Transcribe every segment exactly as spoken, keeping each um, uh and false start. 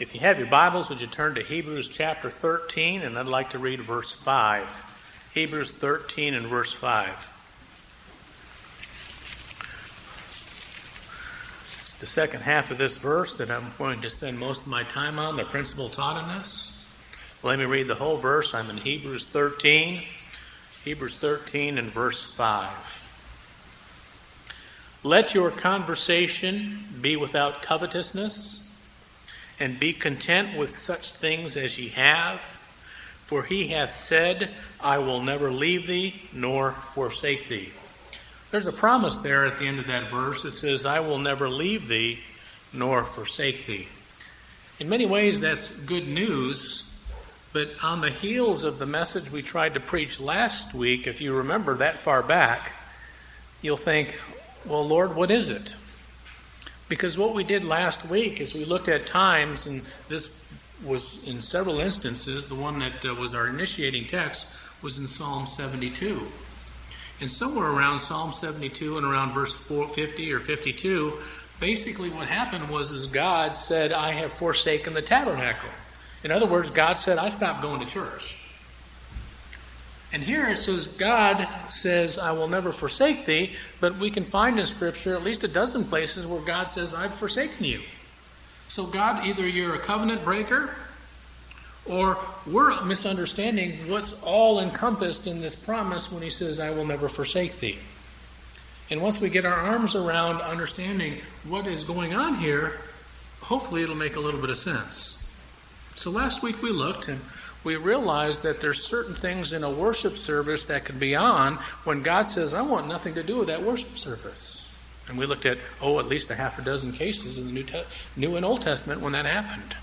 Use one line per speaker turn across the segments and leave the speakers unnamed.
If you have your Bibles, would you turn to Hebrews chapter thirteen, and I'd like to read verse five. Hebrews thirteen and verse five. It's the second half of this verse that I'm going to spend most of my time on, the principle taught in us. Let me read the whole verse. I'm in Hebrews thirteen. Hebrews thirteen and verse five. Let your conversation be without covetousness, and be content with such things as ye have. For he hath said, I will never leave thee nor forsake thee. There's a promise there at the end of that verse. It says, I will never leave thee nor forsake thee. In many ways, that's good news. But on the heels of the message we tried to preach last week, if you remember that far back, you'll think, well, Lord, what is it? Because what we did last week is we looked at times, and this was in several instances, the one that uh, was our initiating text was in Psalm seventy-two. And somewhere around Psalm seventy-two and around verse fifty or fifty-two, basically what happened was is God said, I have forsaken the tabernacle. In other words, God said, I stopped going to church. And here it says, God says, I will never forsake thee, but we can find in Scripture at least a dozen places where God says, I've forsaken you. So God, either you're a covenant breaker, or we're misunderstanding what's all encompassed in this promise when he says, I will never forsake thee. And once we get our arms around understanding what is going on here, hopefully it'll make a little bit of sense. So last week we looked, and we realized that there's certain things in a worship service that can be on when God says, I want nothing to do with that worship service. And we looked at, oh, at least a half a dozen cases in the New, Te- New and Old Testament when that happened.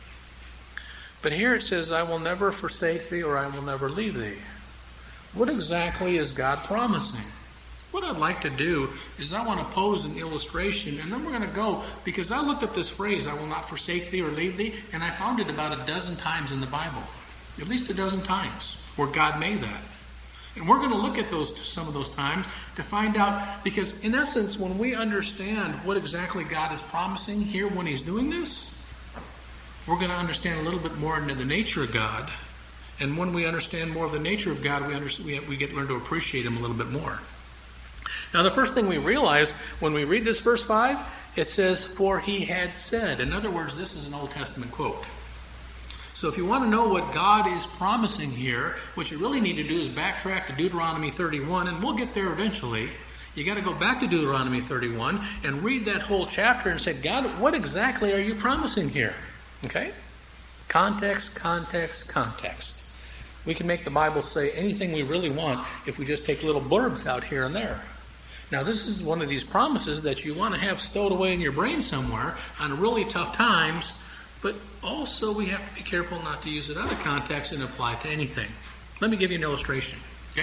But here it says, I will never forsake thee, or I will never leave thee. What exactly is God promising? What I'd like to do is I want to pose an illustration, and then we're going to go, because I looked up this phrase, I will not forsake thee or leave thee, and I found it about a dozen times in the Bible. At least a dozen times where God made that. And we're going to look at those some of those times to find out, because in essence, when we understand what exactly God is promising here when he's doing this, we're going to understand a little bit more into the nature of God. And when we understand more of the nature of God, we, understand, we, we get learn to appreciate him a little bit more. Now, the first thing we realize when we read this verse five, it says, for he had said. In other words, this is an Old Testament quote. So if you want to know what God is promising here, what you really need to do is backtrack to Deuteronomy thirty-one, and we'll get there eventually. You got to go back to Deuteronomy thirty-one and read that whole chapter and say, God, what exactly are you promising here? Okay? Context, context, context. We can make the Bible say anything we really want if we just take little blurbs out here and there. Now, this is one of these promises that you want to have stowed away in your brain somewhere on really tough times, but also we have to be careful not to use it out of context and apply it to anything. Let me give you an illustration, okay?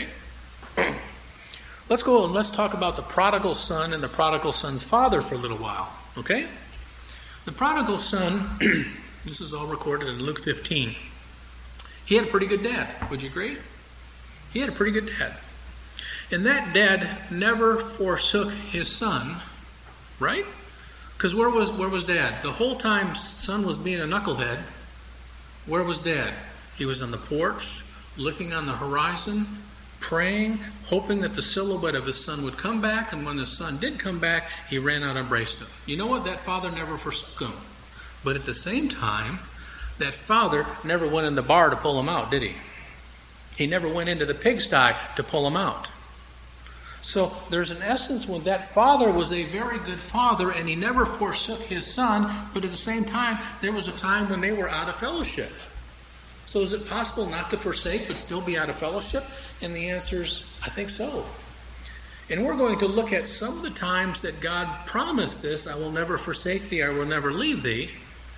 Let's go and let's talk about the prodigal son and the prodigal son's father for a little while, okay? The prodigal son, this is all recorded in Luke fifteen. He had a pretty good dad, would you agree? He had a pretty good dad. And that dad never forsook his son, right? Because where was where was Dad? The whole time son was being a knucklehead, where was Dad? He was on the porch, looking on the horizon, praying, hoping that the silhouette of his son would come back, and when the son did come back, he ran out and embraced him. You know what? That father never forsook him. But at the same time, that father never went in the bar to pull him out, did he? He never went into the pigsty to pull him out. So there's an essence when that father was a very good father and he never forsook his son, but at the same time, there was a time when they were out of fellowship. So is it possible not to forsake but still be out of fellowship? And the answer is, I think so. And we're going to look at some of the times that God promised this, I will never forsake thee, I will never leave thee.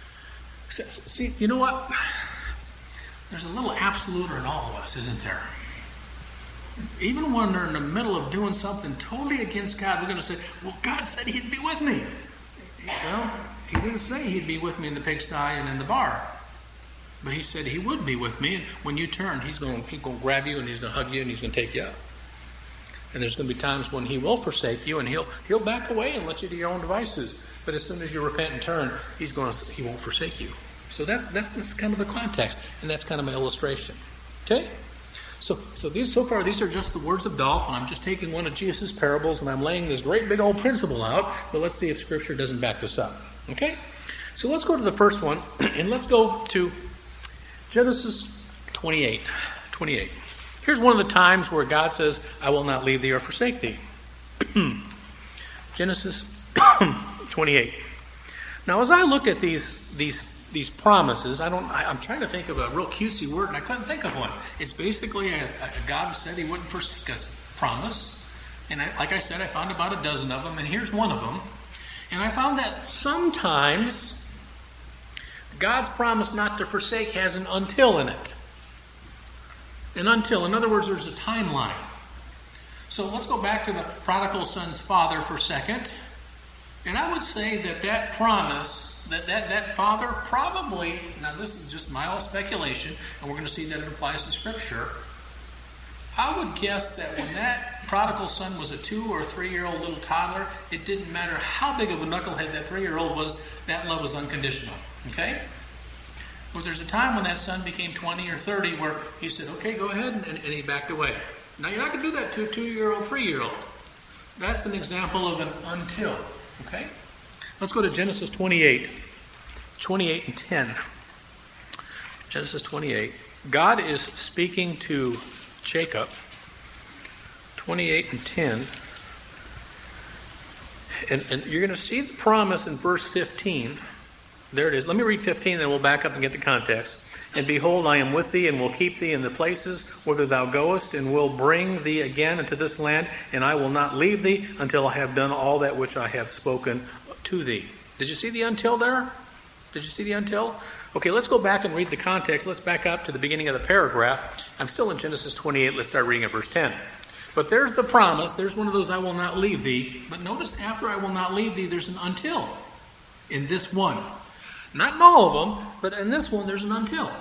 See, you know what? There's a little absolute in all of us, isn't there? Even when they're in the middle of doing something totally against God, we're going to say, well, God said he'd be with me. Well, he didn't say he'd be with me in the pigsty and in the bar. But he said he would be with me. And when you turn, he's going, he's going to grab you and he's going to hug you and he's going to take you up. And there's going to be times when he will forsake you and he'll he'll back away and let you do your own devices. But as soon as you repent and turn, he's going to, he won't forsake you. So that's, that's that's kind of the context, and that's kind of my illustration. Okay? So so these so far these are just the words of Dolph, and I'm just taking one of Jesus' parables and I'm laying this great big old principle out, but let's see if Scripture doesn't back this up. Okay? So let's go to the first one, and let's go to Genesis twenty-eight. twenty-eight. Here's one of the times where God says, I will not leave thee or forsake thee. Genesis twenty-eight. Now as I look at these these these promises, I don't. I, I'm trying to think of a real cutesy word, and I couldn't think of one. It's basically a, a God who said He wouldn't forsake us promise, and I, like I said, I found about a dozen of them, and here's one of them. And I found that sometimes God's promise not to forsake has an until in it. An until, in other words, there's a timeline. So let's go back to the prodigal son's father for a second, and I would say that that promise. That, that that father probably, now this is just my own speculation, and we're going to see that it applies to Scripture. I would guess that when that prodigal son was a two or three-year-old little toddler, it didn't matter how big of a knucklehead that three-year-old was, that love was unconditional. Okay? But there's a time when that son became twenty or thirty where he said, okay, go ahead, and, and he backed away. Now you're not going to do that to a two-year-old, three-year-old. That's an example of an until. Okay? Let's go to Genesis twenty-eight. twenty-eight and ten. Genesis twenty-eight. God is speaking to Jacob. twenty-eight and ten. And, and you're going to see the promise in verse fifteen. There it is. Let me read fifteen, then we'll back up and get the context. And behold, I am with thee, and will keep thee in the places whither thou goest, and will bring thee again into this land, and I will not leave thee until I have done all that which I have spoken to thee. Did you see the until there? Did you see the until? Okay, let's go back and read the context. Let's back up to the beginning of the paragraph. I'm still in Genesis twenty-eight. Let's start reading at verse ten. But there's the promise. There's one of those I will not leave thee. But notice after I will not leave thee, there's an until in this one. Not in all of them, but in this one there's an until.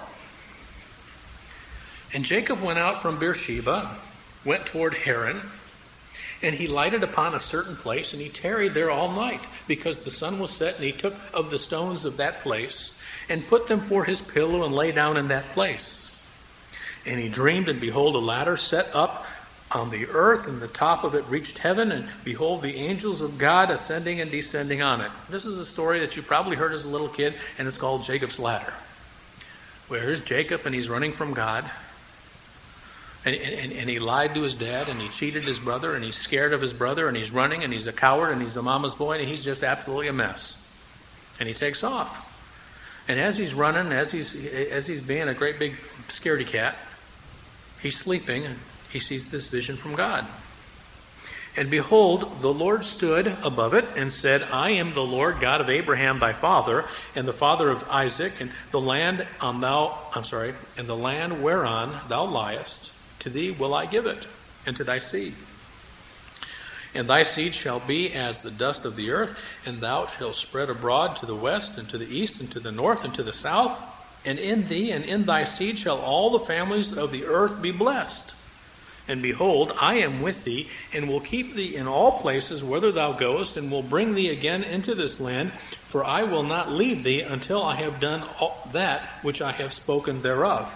And Jacob went out from Beersheba, went toward Haran, and he lighted upon a certain place, and he tarried there all night, because the sun was set, and he took of the stones of that place, and put them for his pillow, and lay down in that place. And he dreamed, and behold, a ladder set up on the earth, and the top of it reached heaven, and behold, the angels of God ascending and descending on it. This is a story that you probably heard as a little kid, and it's called Jacob's Ladder. Where here's Jacob, and he's running from God. And, and, and he lied to his dad, and he cheated his brother, and he's scared of his brother, and he's running, and he's a coward, and he's a mama's boy, and he's just absolutely a mess. And he takes off. And as he's running, as he's as he's being a great big scaredy cat, he's sleeping, and he sees this vision from God. And behold, the Lord stood above it and said, I am the Lord God of Abraham thy father, and the father of Isaac, and the land on thou I'm sorry, and the land whereon thou liest, to thee will I give it, and to thy seed. And thy seed shall be as the dust of the earth, and thou shalt spread abroad to the west, and to the east, and to the north, and to the south. And in thee and in thy seed shall all the families of the earth be blessed. And behold, I am with thee, and will keep thee in all places whither thou goest, and will bring thee again into this land, for I will not leave thee until I have done all that which I have spoken thereof.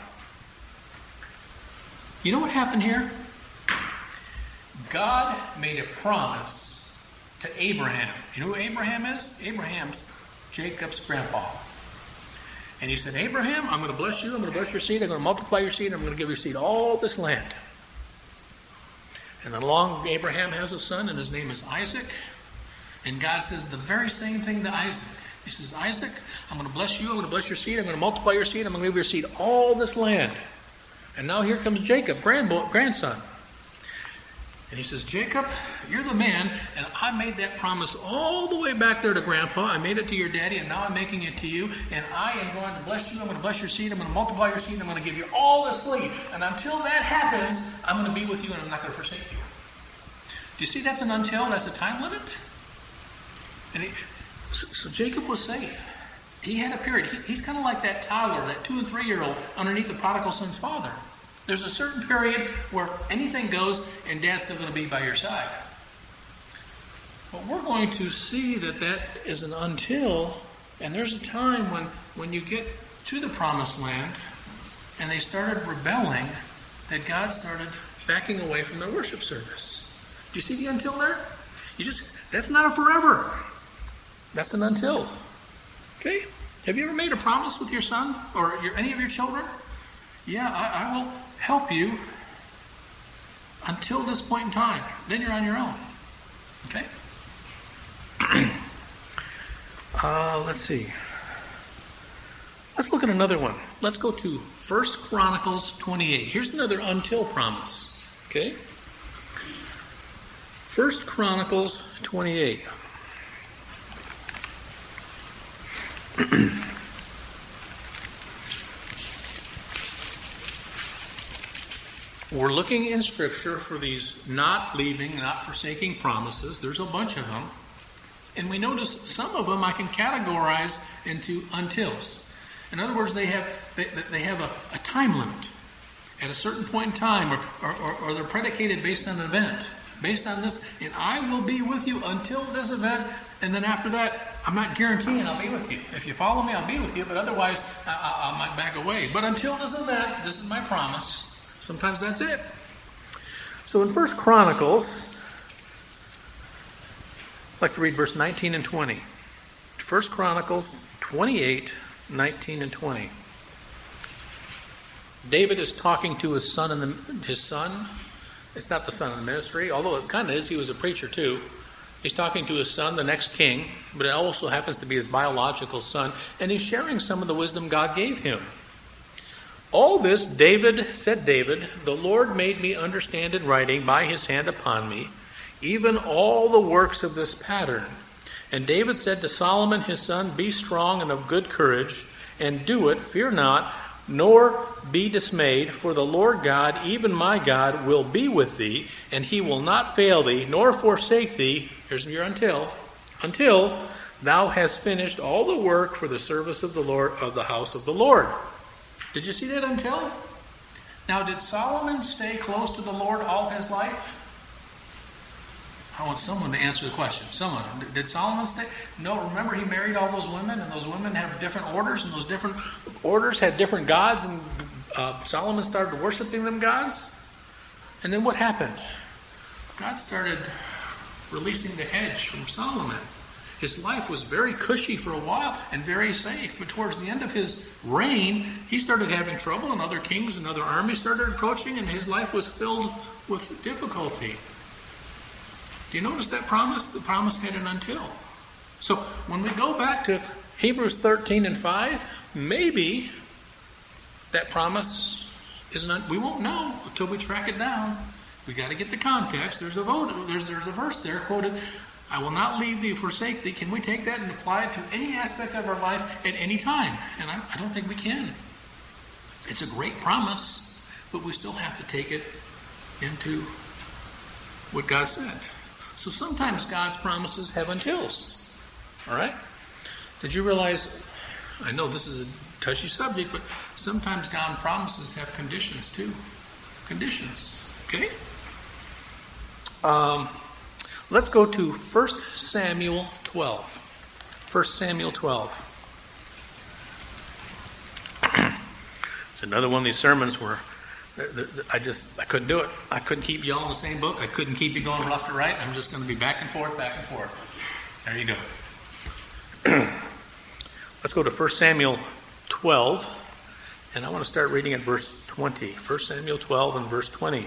You know what happened here? God made a promise to Abraham. You know who Abraham is? Abraham's Jacob's grandpa. And he said, Abraham, I'm going to bless you, I'm going to bless your seed, I'm going to multiply your seed, I'm going to give your seed all this land. And then along Abraham has a son, and his name is Isaac. And God says the very same thing to Isaac. He says, Isaac, I'm going to bless you, I'm going to bless your seed, I'm going to multiply your seed, I'm going to give your seed all this land. And now here comes Jacob, grandbo- grandson. And he says, Jacob, you're the man, and I made that promise all the way back there to Grandpa. I made it to your daddy, and now I'm making it to you. And I am going to bless you. I'm going to bless your seed. I'm going to multiply your seed. I'm going to give you all this seed. And until that happens, I'm going to be with you, and I'm not going to forsake you. Do you see that's an until? That's a time limit? And he, so, so Jacob was safe. He had a period. He, he's kind of like that toddler, that two and three-year-old underneath the prodigal son's father. There's a certain period where anything goes and Dad's still going to be by your side. But we're going to see that that is an until And there's a time when, when you get to the promised land and they started rebelling, that God started backing away from their worship service. Do you see the until there? You just, that's not a forever. That's an until. Okay? Have you ever made a promise with your son or your, any of your children? Yeah, I, I will help you until this point in time. Then you're on your own. Okay? uh, let's see. Let's look at another one. Let's go to First Chronicles twenty-eight. Here's another until promise. Okay? First Chronicles twenty-eight. We're looking in Scripture for these not leaving, not forsaking promises. There's a bunch of them. And we notice some of them I can categorize into untils. In other words, they have they, they have a, a time limit at a certain point in time, or, or, or, or they're predicated based on an event. Based on this, and I will be with you until this event, and then after that, I'm not guaranteeing I'll be with you. If you follow me, I'll be with you, but otherwise, I, I, I might back away. But until this event, this is my promise. Sometimes that's it. So in First Chronicles, I'd like to read verse nineteen and twenty. First Chronicles twenty-eight, nineteen and twenty. David is talking to his son, and the, his son. It's not the son of the ministry, although it kind of is. He was a preacher too. He's talking to his son, the next king, but it also happens to be his biological son, and he's sharing some of the wisdom God gave him. All this, David, said David, the Lord made me understand in writing by his hand upon me, even all the works of this pattern. And David said to Solomon his son, be strong and of good courage, and do it, fear not, nor be dismayed, for the Lord God, even my God, will be with thee, and he will not fail thee, nor forsake thee, here's your until, until thou hast finished all the work for the service of the Lord, of the house of the Lord. Did you see that until? Now, did Solomon stay close to the Lord all his life? I want someone to answer the question. Someone. Did Solomon stay? No, remember he married all those women, and those women have different orders, and those different orders had different gods, and uh, Solomon started worshiping them gods. And then what happened? God started releasing the hedge from Solomon. His life was very cushy for a while and very safe, but towards the end of his reign, he started having trouble, and other kings and other armies started approaching, and his life was filled with difficulty. Do you notice that promise? The promise had an until. So when we go back to Hebrews thirteen and five, maybe that promise isn't. We won't know until we track it down. We got to get the context. There's a vote. There's there's a verse there quoted. I will not leave thee, forsake thee. Can we take that and apply it to any aspect of our life at any time? And I, I don't think we can. It's a great promise, but we still have to take it into what God said. So sometimes God's promises have untils. All right? Did you realize, I know this is a touchy subject, but sometimes God's promises have conditions too. Conditions. Okay? Um, let's go to First Samuel twelve. First Samuel twelve. It's another one of these sermons where I just, I couldn't do it. I couldn't keep you all in the same book. I couldn't keep you going left to right. I'm just going to be back and forth, back and forth. There you go. Let's go to First Samuel twelve, and I want to start reading at verse twenty. First Samuel twelve and verse twenty.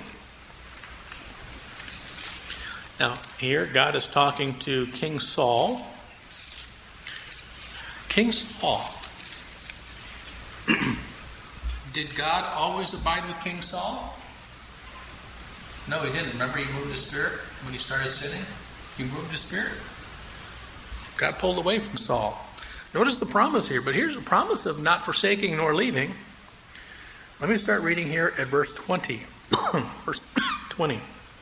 Now, here God is talking to King Saul. King Saul. Did God always abide with King Saul? No, he didn't. Remember, he moved his spirit when he started sinning? He moved his spirit. God pulled away from Saul. Notice the promise here, but here's the promise of not forsaking nor leaving. Let me start reading here at verse twenty. Verse twenty.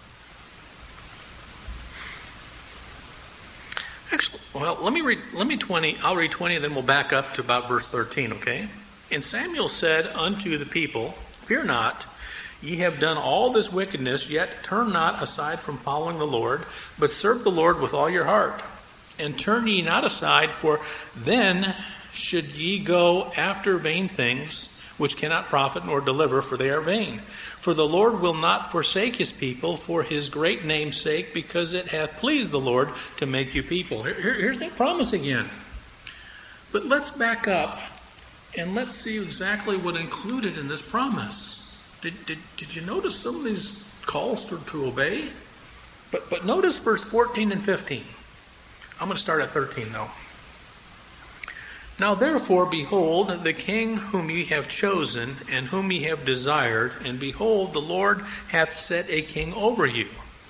Actually, well, let me read, let me twenty, I'll read twenty, and then we'll back up to about verse thirteen, okay? And Samuel said unto the people, fear not, ye have done all this wickedness, yet turn not aside from following the Lord, but serve the Lord with all your heart. And turn ye not aside, for then should ye go after vain things, which cannot profit nor deliver, for they are vain. For the Lord will not forsake his people for his great name's sake, because it hath pleased the Lord to make you people. Here, here's that promise again. But let's back up and let's see exactly what included in this promise. Did, did, did you notice some of these calls to, to obey? But, but notice verse fourteen and fifteen. I'm going to start at thirteen though. Now therefore, behold, the king whom ye have chosen, and whom ye have desired, and behold, the Lord hath set a king over you.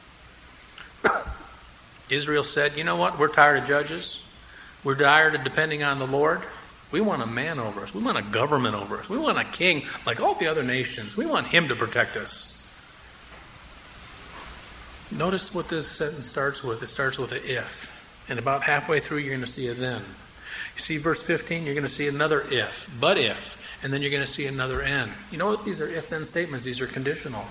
Israel said, you know what, we're tired of judges. We're tired of depending on the Lord. We want a man over us. We want a government over us. We want a king like all the other nations. We want him to protect us. Notice what this sentence starts with. It starts with an if. And about halfway through, you're going to see a then. You see verse fifteen, you're going to see another if, but if, and then you're going to see another and. You know what? These are if-then statements. These are conditional.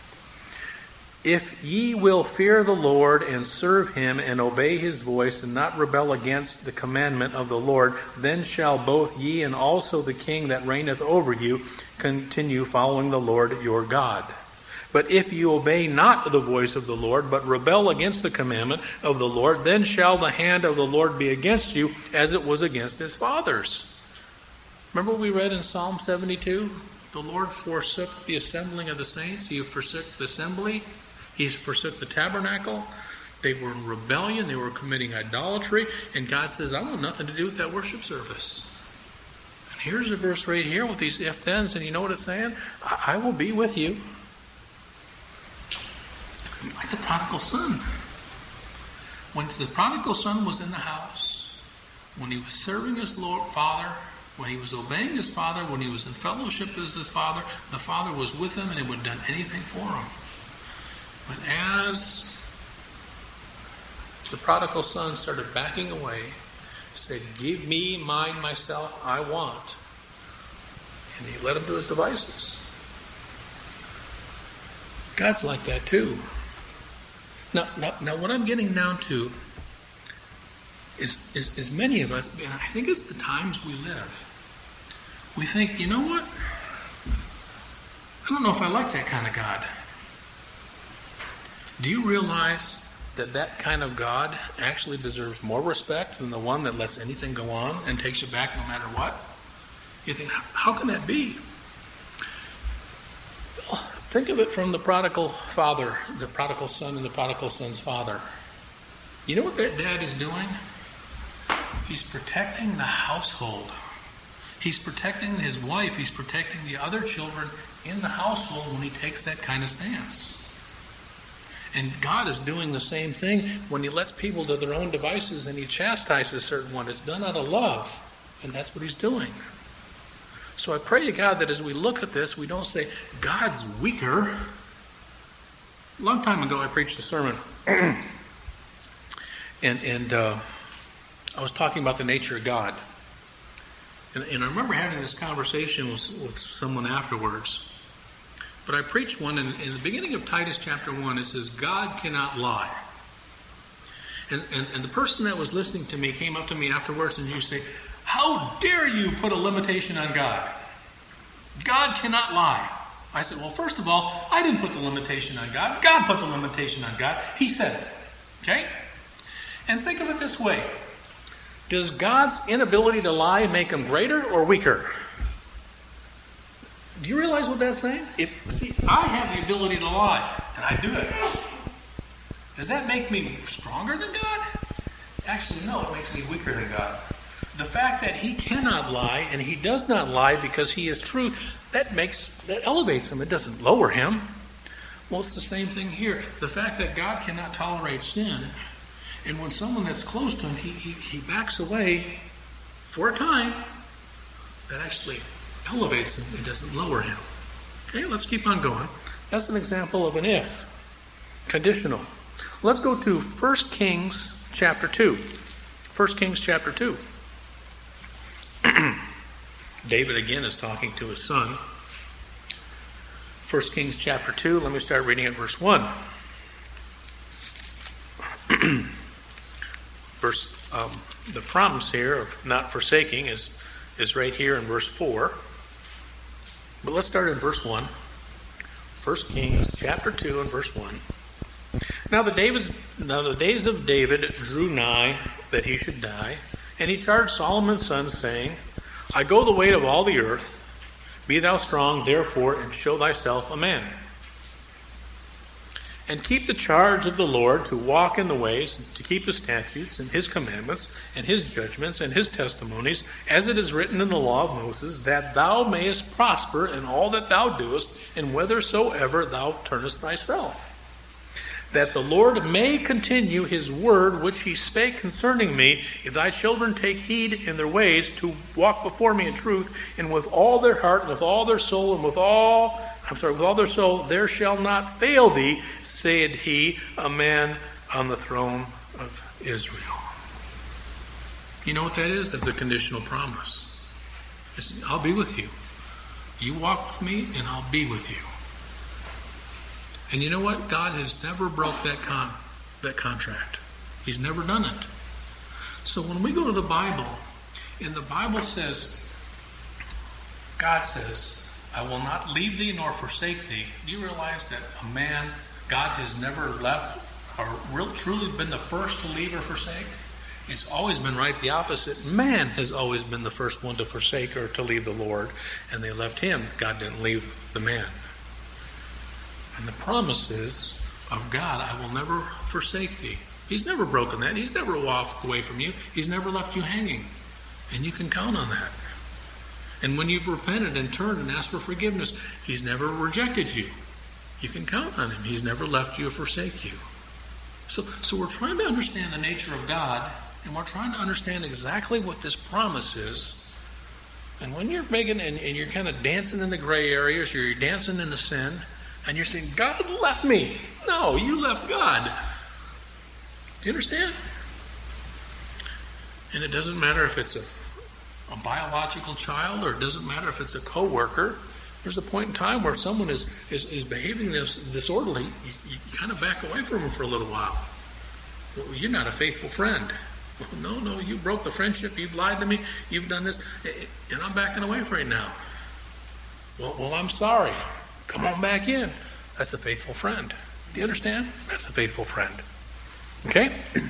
If ye will fear the Lord and serve him and obey his voice and not rebel against the commandment of the Lord, then shall both ye and also the king that reigneth over you continue following the Lord your God. But if you obey not the voice of the Lord, but rebel against the commandment of the Lord, then shall the hand of the Lord be against you, as it was against his fathers. Remember what we read in Psalm seventy-two? The Lord forsook the assembling of the saints. He forsook the assembly. He forsook the tabernacle. They were in rebellion. They were committing idolatry. And God says, I want nothing to do with that worship service. And here's a verse right here with these if-thens. And you know what it's saying? I, I will be with you. It's like the prodigal son. When the prodigal son was in the house, when he was serving his Lord Father, when he was obeying his father, when he was in fellowship with his father, the father was with him and he would have done anything for him. But as the prodigal son started backing away, he said, give me mine myself, I want. And he led him to his devices. God's like that too. Now, now, now what I'm getting down to is, is, is many of us, and I think it's the times we live. We think, you know what? I don't know if I like that kind of God. Do you realize that that kind of God actually deserves more respect than the one that lets anything go on and takes you back no matter what? You think, how can that be? Think of it from the prodigal father, the prodigal son and the prodigal son's father. You know what that dad is doing? He's protecting the household. He's protecting his wife. He's protecting the other children in the household when he takes that kind of stance. And God is doing the same thing when he lets people to their own devices and he chastises certain ones. It's done out of love. And that's what he's doing. So I pray to God that as we look at this, we don't say, God's weaker. A long time ago, I preached a sermon. and and uh, I was talking about the nature of God. And, and I remember having this conversation with, with someone afterwards. But I preached one in, in the beginning of Titus chapter one. It says, God cannot lie. And, and, and the person that was listening to me came up to me afterwards and you say, how dare you put a limitation on God? God cannot lie. I said, well, first of all, I didn't put the limitation on God. God put the limitation on God. He said it. Okay? And think of it this way. Does God's inability to lie make him greater or weaker? Do you realize what that's saying? If, see, I have the ability to lie, and I do it. Does that make me stronger than God? Actually, no, it makes me weaker than God. The fact that he cannot lie, and he does not lie because he is true, that makes, that elevates him. It doesn't lower him. Well, it's the same thing here. The fact that God cannot tolerate sin, and when someone that's close to him, he, he, he backs away for a time, that actually elevates him. It doesn't lower him. Okay, let's keep on going. That's an example of an if. Conditional. Let's go to First Kings chapter two. First Kings chapter two. David again is talking to his son. First Kings chapter two, let me start reading at verse one. Verse Um, the promise here of not forsaking is, is right here in verse four. But let's start in verse one. First Kings chapter two and verse one. Now the, David's, now the days of David drew nigh that he should die, and he charged Solomon's son, saying, I go the weight of all the earth. Be thou strong, therefore, and show thyself a man. And keep the charge of the Lord to walk in the ways, to keep his statutes and his commandments and his judgments and his testimonies, as it is written in the law of Moses, that thou mayest prosper in all that thou doest, and whithersoever thou turnest thyself. That the Lord may continue his word which he spake concerning me, if thy children take heed in their ways to walk before me in truth, and with all their heart, and with all their soul, and with all, I'm sorry, with all their soul, there shall not fail thee, said he, a man on the throne of Israel. You know what that is? That's a conditional promise. It's, I'll be with you. You walk with me, and I'll be with you. And you know what? God has never broke that con that contract. He's never done it. So when we go to the Bible, and the Bible says, God says, I will not leave thee nor forsake thee. Do you realize that a man, God has never left or real, truly been the first to leave or forsake? It's always been right the opposite. Man has always been the first one to forsake or to leave the Lord, and they left him. God didn't leave the man. And the promises of God, I will never forsake thee. He's never broken that. He's never walked away from you. He's never left you hanging. And you can count on that. And when you've repented and turned and asked for forgiveness, he's never rejected you. You can count on him. He's never left you or forsake you. So, so we're trying to understand the nature of God, and we're trying to understand exactly what this promise is. And when you're making, and, and you're kind of dancing in the gray areas, you're dancing in the sin, and you're saying, God left me. No, you left God. Do you understand? And it doesn't matter if it's a, a biological child, or it doesn't matter if it's a co-worker. There's a point in time where someone is, is, is behaving this disorderly. You, you kind of back away from them for a little while. Well, you're not a faithful friend. Well, no, no, you broke the friendship. You've lied to me. You've done this. And I'm backing away from you now. Well, well, I'm sorry. Come on back in. That's a faithful friend. Do you understand? That's a faithful friend. Okay?